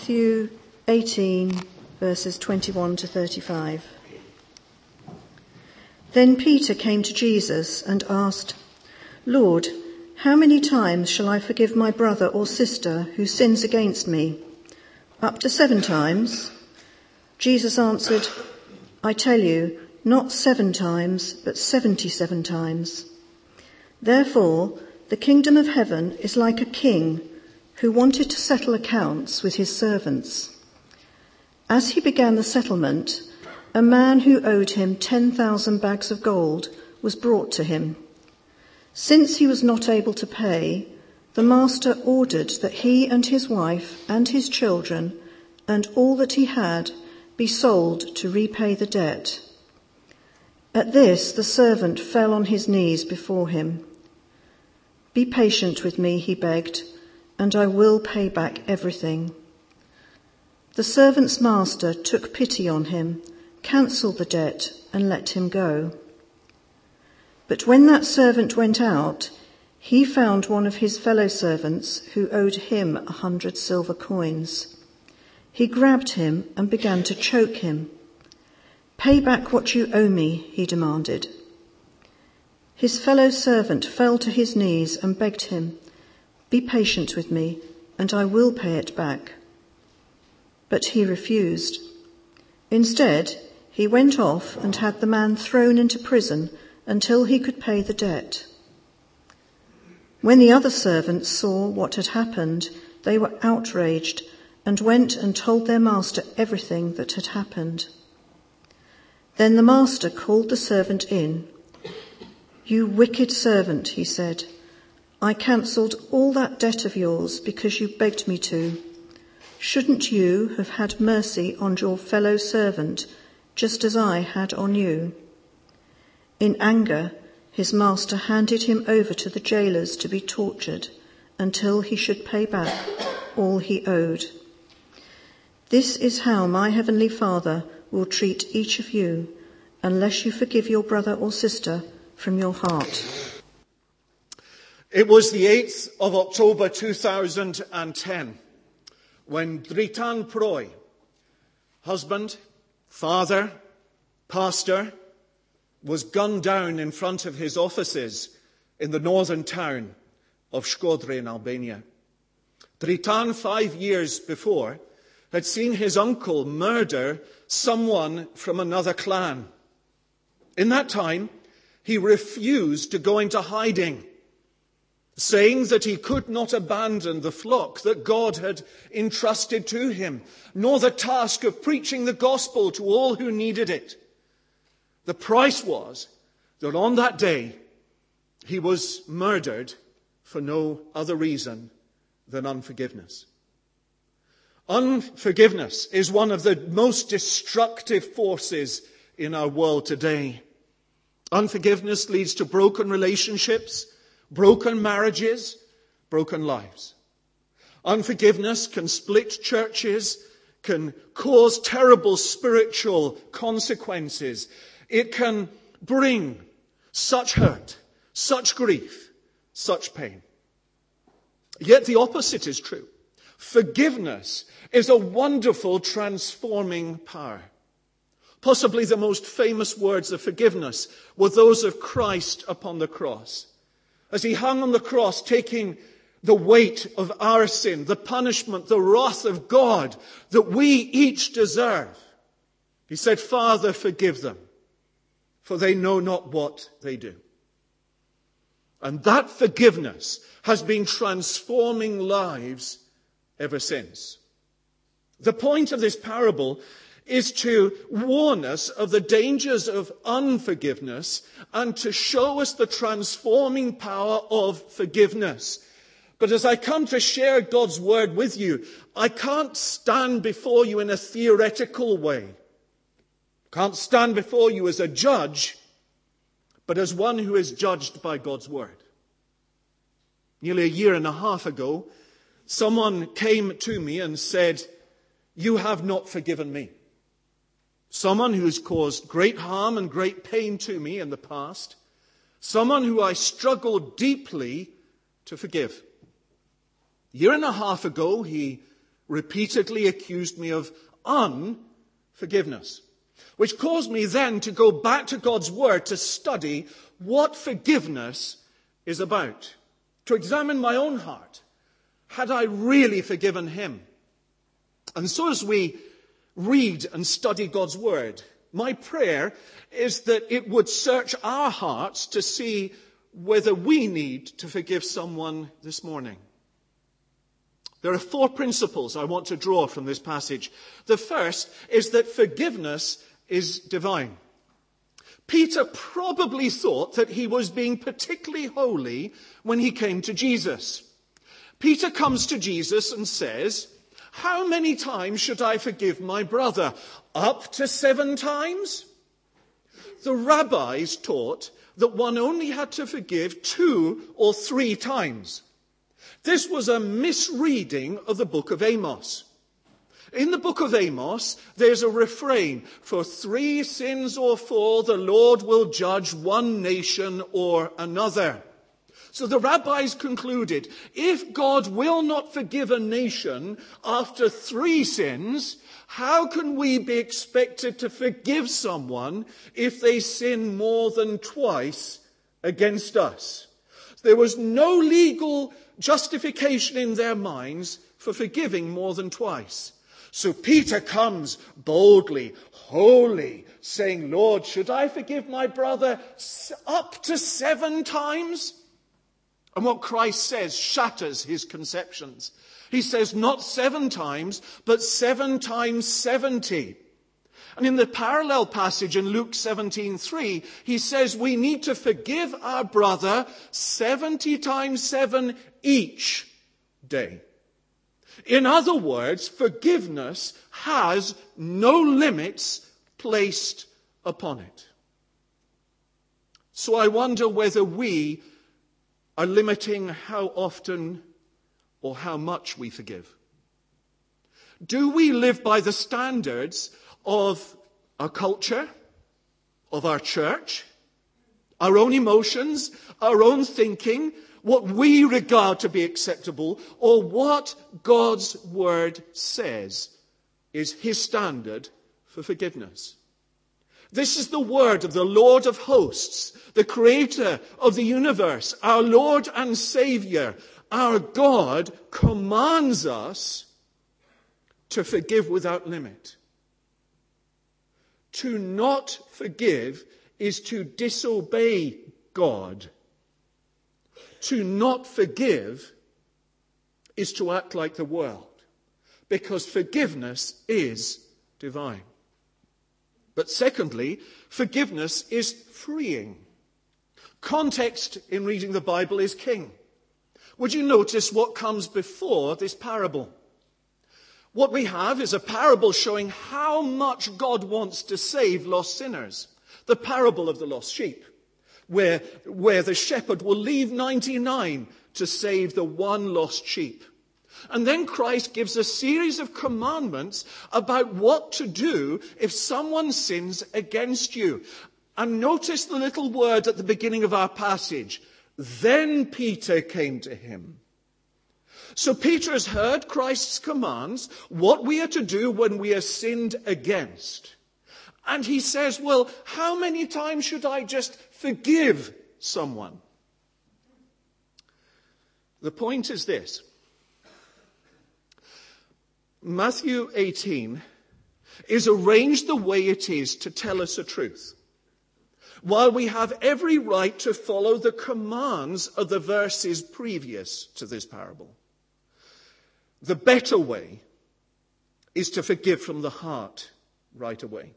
Matthew 18, verses 21 to 35. Then Peter came to Jesus and asked, "Lord, how many times shall I forgive my brother or sister who sins against me? Up to 7 times?" Jesus answered, "I tell you, not 7 times, but 77 times. Therefore, the kingdom of heaven is like a king who wanted to settle accounts with his servants. As he began the settlement, a man who owed him 10,000 bags of gold was brought to him. Since he was not able to pay, the master ordered that he and his wife and his children and all that he had be sold to repay the debt. At this, the servant fell on his knees before him. 'Be patient with me,' he begged, 'and I will pay back everything.' The servant's master took pity on him, cancelled the debt, and let him go. But when that servant went out, he found one of his fellow servants who owed him 100 silver coins. He grabbed him and began to choke him. 'Pay back what you owe me,' he demanded. His fellow servant fell to his knees and begged him, 'Be patient with me, and I will pay it back.' But he refused. Instead, he went off and had the man thrown into prison until he could pay the debt. When the other servants saw what had happened, they were outraged and went and told their master everything that had happened. Then the master called the servant in. 'You wicked servant,' he said, 'I cancelled all that debt of yours because you begged me to. Shouldn't you have had mercy on your fellow servant, just as I had on you?' In anger, his master handed him over to the jailers to be tortured until he should pay back all he owed. This is how my heavenly Father will treat each of you, unless you forgive your brother or sister from your heart." It was the 8th of October 2010 when Dritan Proy, husband, father, pastor, was gunned down in front of his offices in the northern town of Shkodra in Albania. Dritan, 5 years before, had seen his uncle murder someone from another clan. In that time, he refused to go into hiding, saying that he could not abandon the flock that God had entrusted to him, nor the task of preaching the gospel to all who needed it. The price was that on that day, he was murdered for no other reason than unforgiveness. Unforgiveness is one of the most destructive forces in our world today. Unforgiveness leads to broken relationships, broken marriages, broken lives. Unforgiveness can split churches, can cause terrible spiritual consequences. It can bring such hurt, such grief, such pain. Yet the opposite is true. Forgiveness is a wonderful transforming power. Possibly the most famous words of forgiveness were those of Christ upon the cross. As he hung on the cross, taking the weight of our sin, the punishment, the wrath of God that we each deserve, he said, "Father, forgive them, for they know not what they do." And that forgiveness has been transforming lives ever since. The point of this parable is to warn us of the dangers of unforgiveness and to show us the transforming power of forgiveness. But as I come to share God's word with you, I can't stand before you in a theoretical way. Can't stand before you as a judge, but as one who is judged by God's word. Nearly a year and a half ago, someone came to me and said, "You have not forgiven me." Someone who has caused great harm and great pain to me in the past. Someone who I struggled deeply to forgive. A year and a half ago, he repeatedly accused me of unforgiveness, which caused me then to go back to God's word to study what forgiveness is about, to examine my own heart. Had I really forgiven him? And so as we read and study God's word, my prayer is that it would search our hearts to see whether we need to forgive someone this morning. There are 4 principles I want to draw from this passage. The first is that forgiveness is divine. Peter probably thought that he was being particularly holy when he came to Jesus. Peter comes to Jesus and says, "How many times should I forgive my brother? Up to 7 times?" The rabbis taught that one only had to forgive 2 or 3 times. This was a misreading of the book of Amos. In the book of Amos, there's a refrain, "For 3 sins or 4, the Lord will judge one nation or another." So the rabbis concluded, if God will not forgive a nation after 3 sins, how can we be expected to forgive someone if they sin more than twice against us? There was no legal justification in their minds for forgiving more than twice. So Peter comes boldly, holy, saying, "Lord, should I forgive my brother up to 7 times? And what Christ says shatters his conceptions. He says not 7 times, but 7 times 70. And in the parallel passage in Luke 17:3, he says we need to forgive our brother 70 times 7 each day. In other words, forgiveness has no limits placed upon it. So I wonder whether we are limiting how often or how much we forgive. Do we live by the standards of our culture, of our church, our own emotions, our own thinking, what we regard to be acceptable, or what God's word says is his standard for forgiveness? This is the word of the Lord of hosts, the creator of the universe, our Lord and Savior. Our God commands us to forgive without limit. To not forgive is to disobey God. To not forgive is to act like the world, because forgiveness is divine. But secondly, forgiveness is freeing. Context in reading the Bible is king. Would you notice what comes before this parable? What we have is a parable showing how much God wants to save lost sinners. The parable of the lost sheep, where the shepherd will leave 99 to save the one lost sheep. And then Christ gives a series of commandments about what to do if someone sins against you. And notice the little word at the beginning of our passage. Then Peter came to him. So Peter has heard Christ's commands, what we are to do when we are sinned against. And he says, well, how many times should I just forgive someone? The point is this. Matthew 18 is arranged the way it is to tell us a truth, while we have every right to follow the commands of the verses previous to this parable. The better way is to forgive from the heart right away.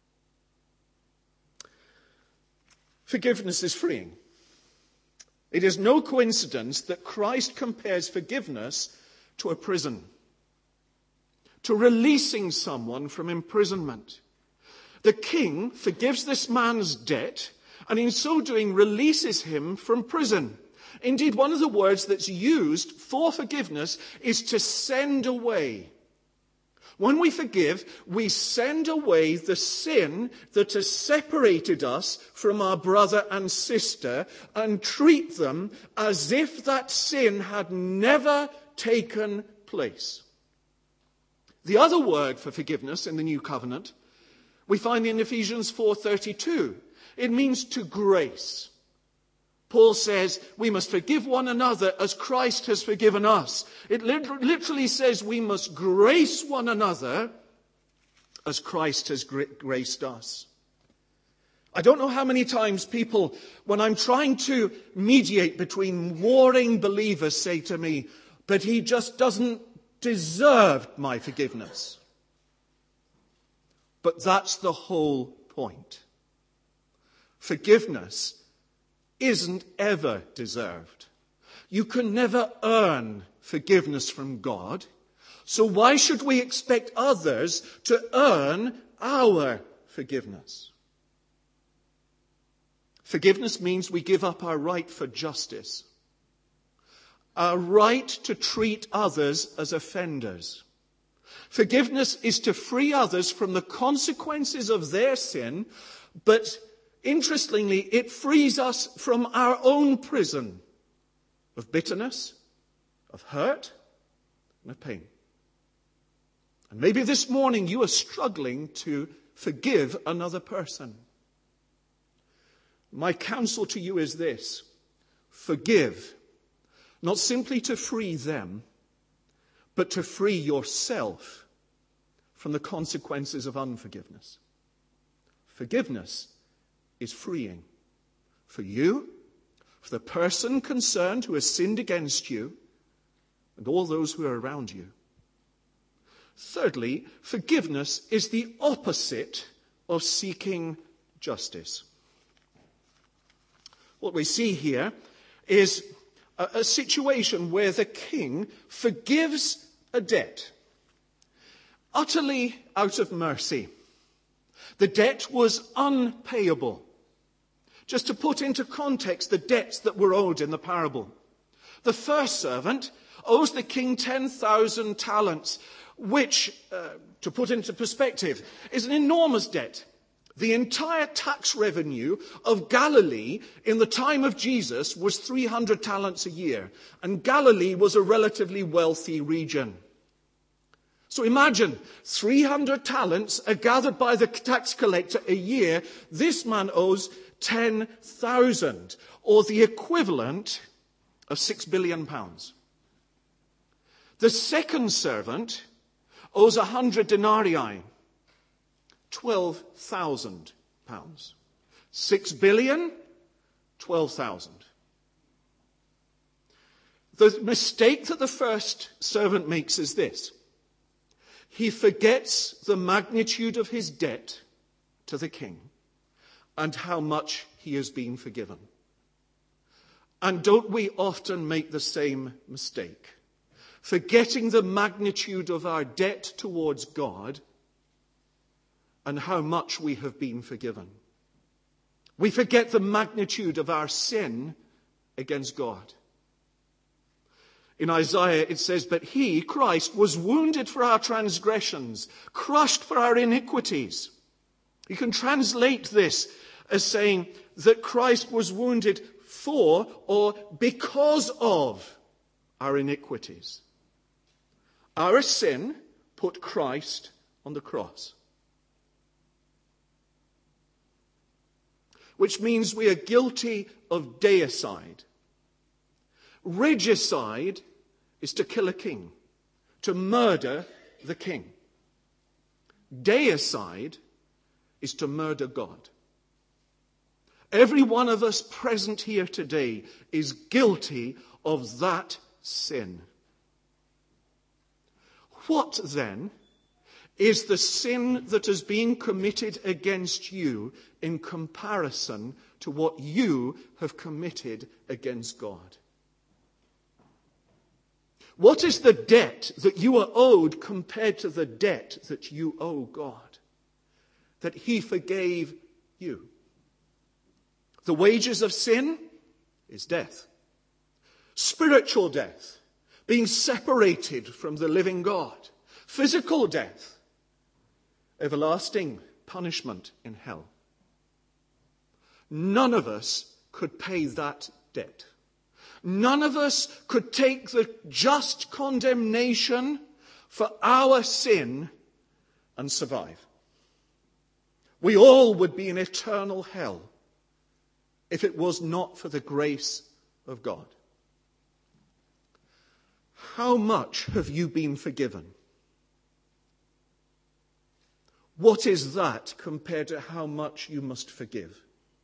Forgiveness is freeing. It is no coincidence that Christ compares forgiveness to a prison, to releasing someone from imprisonment. The king forgives this man's debt, and in so doing releases him from prison. Indeed, one of the words that's used for forgiveness is to send away. When we forgive, we send away the sin that has separated us from our brother and sister and treat them as if that sin had never taken place. The other word for forgiveness in the New Covenant we find in Ephesians 4:32. It means to grace. Paul says we must forgive one another as Christ has forgiven us. It literally says we must grace one another as Christ has graced us. I don't know how many times people, when I'm trying to mediate between warring believers, say to me, but he just doesn't deserve my forgiveness. But that's the whole point. Forgiveness isn't ever deserved. You can never earn forgiveness from God. So why should we expect others to earn our forgiveness? Forgiveness means we give up our right for justice, our right to treat others as offenders. Forgiveness is to free others from the consequences of their sin, but interestingly, it frees us from our own prison of bitterness, of hurt, and of pain. And maybe this morning you are struggling to forgive another person. My counsel to you is this: forgive, not simply to free them, but to free yourself from the consequences of unforgiveness. Forgiveness is freeing for you, for the person concerned who has sinned against you, and all those who are around you. Thirdly, forgiveness is the opposite of seeking justice. What we see here is a situation where the king forgives a debt utterly out of mercy. The debt was unpayable. Just to put into context the debts that were owed in the parable. The first servant owes the king 10,000 talents, which, to put into perspective, is an enormous debt. The entire tax revenue of Galilee in the time of Jesus was 300 talents a year. And Galilee was a relatively wealthy region. So imagine 300 talents are gathered by the tax collector a year. This man owes 10,000, or the equivalent of £6 billion. The second servant owes 100 denarii, £12,000. 6 billion, 12,000. The mistake that the first servant makes is this: he forgets the magnitude of his debt to the king and how much he has been forgiven. And don't we often make the same mistake? Forgetting the magnitude of our debt towards God and how much we have been forgiven. We forget the magnitude of our sin against God. In Isaiah it says, but he, Christ, was wounded for our transgressions, crushed for our iniquities. You can translate this as saying that Christ was wounded for or because of our iniquities. Our sin put Christ on the cross. Which means we are guilty of deicide. Regicide is to kill a king, to murder the king. Deicide is to murder God. Every one of us present here today is guilty of that sin. What then is the sin that has been committed against you in comparison to what you have committed against God? What is the debt that you are owed compared to the debt that you owe God? That he forgave you. The wages of sin is death. Spiritual death, being separated from the living God. Physical death, everlasting punishment in hell. None of us could pay that debt. None of us could take the just condemnation for our sin and survive. We all would be in eternal hell if it was not for the grace of God. How much have you been forgiven? What is that compared to how much you must forgive?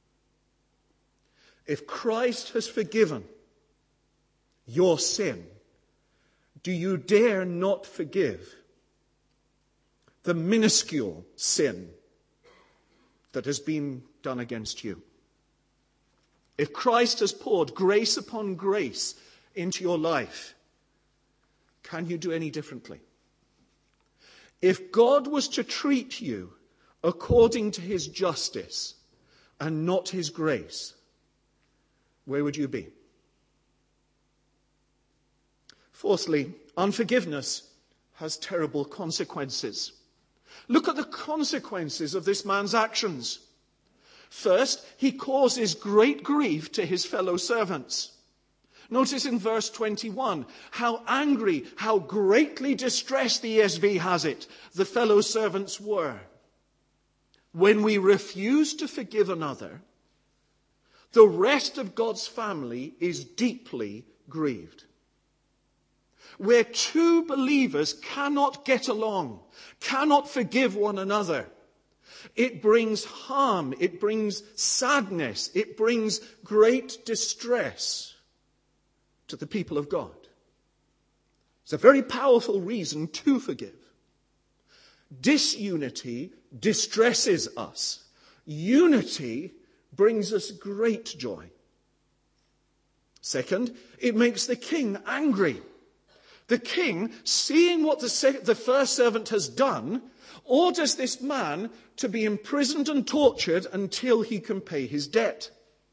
If Christ has forgiven your sin, do you dare not forgive the minuscule sin that has been done against you? If Christ has poured grace upon grace into your life, can you do any differently? If God was to treat you according to his justice and not his grace, where would you be? Fourthly, unforgiveness has terrible consequences. Look at the consequences of this man's actions. First, he causes great grief to his fellow servants. Notice in verse 21 how angry, how greatly distressed, the ESV has it, the fellow servants were. When we refuse to forgive another, the rest of God's family is deeply grieved. Where two believers cannot get along, cannot forgive one another, it brings harm, it brings sadness, it brings great distress to the people of God. It's a very powerful reason to forgive. Disunity distresses us. Unity brings us great joy. Second, it makes the king angry. The king, seeing what the first servant has done, orders this man to be imprisoned and tortured until he can pay his debt.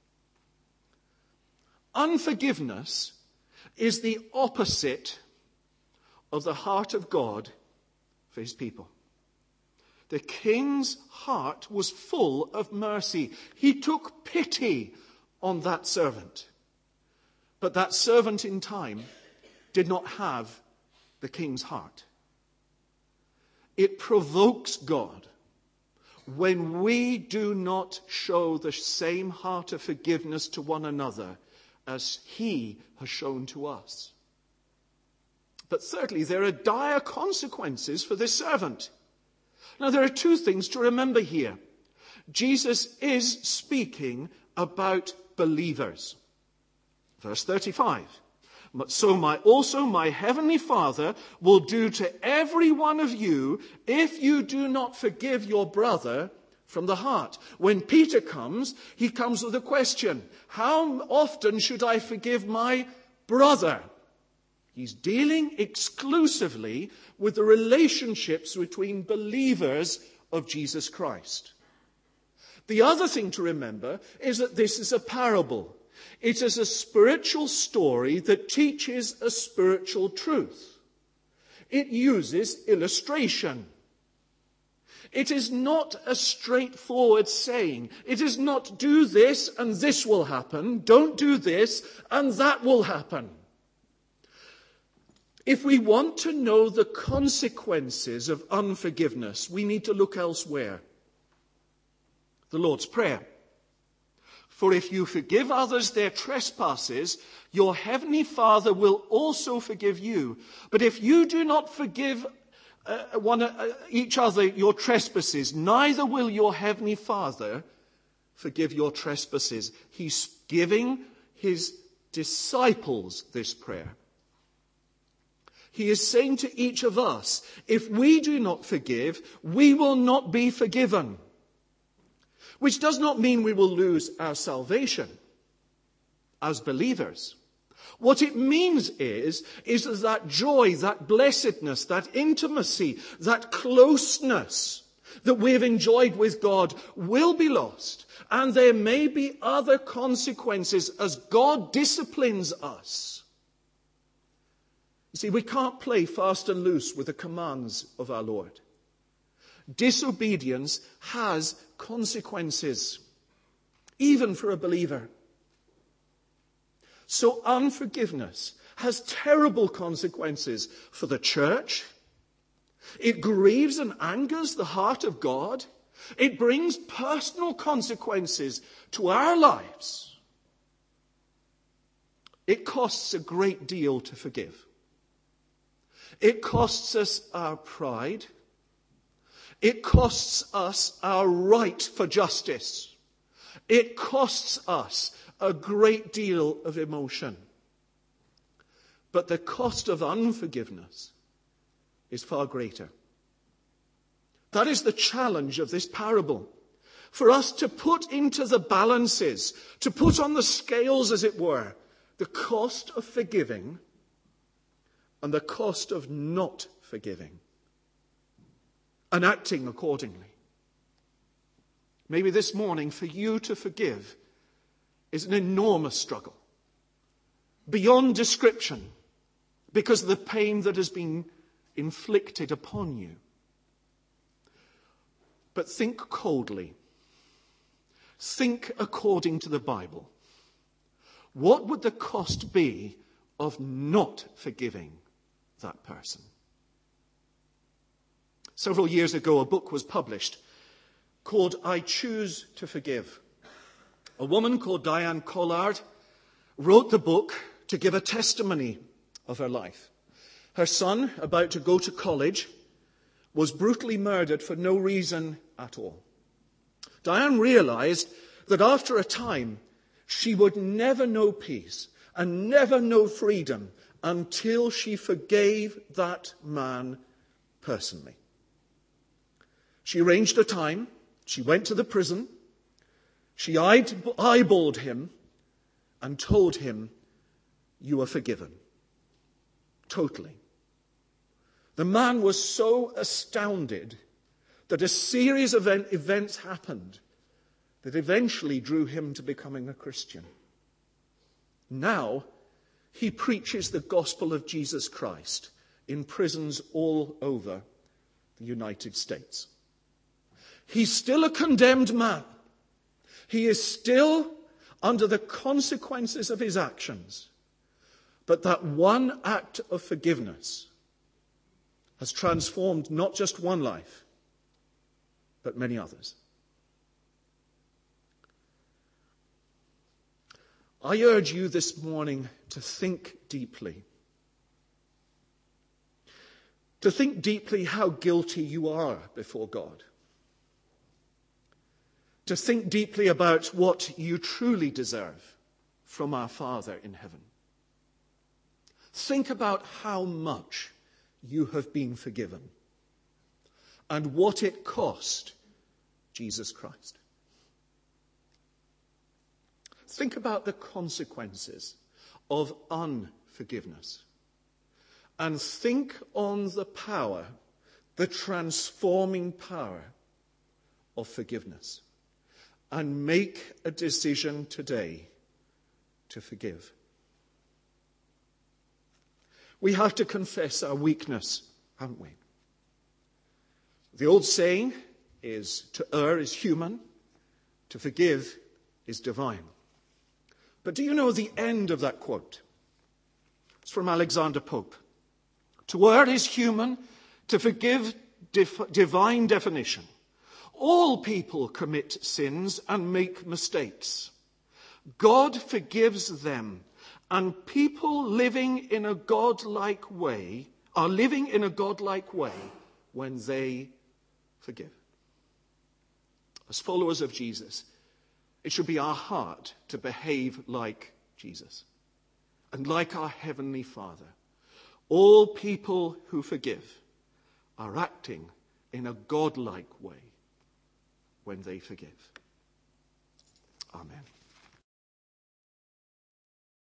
Unforgiveness is the opposite of the heart of God for his people. The king's heart was full of mercy. He took pity on that servant. But that servant in time did not have the king's heart. It provokes God when we do not show the same heart of forgiveness to one another as he has shown to us. But thirdly, there are dire consequences for this servant. Now, there are two things to remember here. Jesus is speaking about believers. Verse 35. So my heavenly Father will do to every one of you if you do not forgive your brother from the heart. When Peter comes, he comes with a question. How often should I forgive my brother? He's dealing exclusively with the relationships between believers of Jesus Christ. The other thing to remember is that this is a parable. It is a spiritual story that teaches a spiritual truth. It uses illustration. It is not a straightforward saying. It is not do this and this will happen. Don't do this and that will happen. If we want to know the consequences of unforgiveness, we need to look elsewhere. The Lord's Prayer. For if you forgive others their trespasses, your heavenly Father will also forgive you. But if you do not forgive each other your trespasses, neither will your heavenly Father forgive your trespasses. He's giving his disciples this prayer. He is saying to each of us, if we do not forgive, we will not be forgiven. Which does not mean we will lose our salvation as believers. What it means is that joy, that blessedness, that intimacy, that closeness that we have enjoyed with God will be lost. And there may be other consequences as God disciplines us. You see, we can't play fast and loose with the commands of our Lord. Disobedience has consequences, even for a believer. So unforgiveness has terrible consequences for the church, It grieves and angers the heart of God. It brings personal consequences to our lives. It costs a great deal to forgive. It costs us our pride. It costs us our right for justice. It costs us a great deal of emotion. But the cost of unforgiveness is far greater. That is the challenge of this parable. For us to put into the balances, to put on the scales, as it were, the cost of forgiving and the cost of not forgiving and acting accordingly. Maybe this morning for you to forgive is an enormous struggle, beyond description, because of the pain that has been inflicted upon you. But think coldly. Think according to the Bible. What would the cost be of not forgiving that person? Several years ago, a book was published called I Choose to Forgive. A woman called Diane Collard wrote the book to give a testimony of her life. Her son, about to go to college, was brutally murdered for no reason at all. Diane realized that after a time, she would never know peace and never know freedom until she forgave that man personally. She arranged a time. She went to the prison. She eyeballed him and told him, "You are forgiven." Totally. The man was so astounded that a series of events happened that eventually drew him to becoming a Christian. Now, he preaches the gospel of Jesus Christ in prisons all over the United States. He's still a condemned man. He is still under the consequences of his actions. But that one act of forgiveness has transformed not just one life, but many others. I urge you this morning to think deeply. To think deeply how guilty you are before God. To think deeply about what you truly deserve from our Father in heaven. Think about how much you have been forgiven and what it cost Jesus Christ. Think about the consequences of unforgiveness and think on the power, the transforming power of forgiveness, and make a decision today to forgive. We have to confess our weakness, haven't we? The old saying is, to err is human, to forgive is divine. But do you know the end of that quote? It's from Alexander Pope. To err is human, to forgive divine definition. All people commit sins and make mistakes. God forgives them. And people living in a godlike way are living in a godlike way when they forgive. As followers of Jesus, it should be our heart to behave like Jesus and like our Heavenly Father. All people who forgive are acting in a godlike way when they forgive. Amen.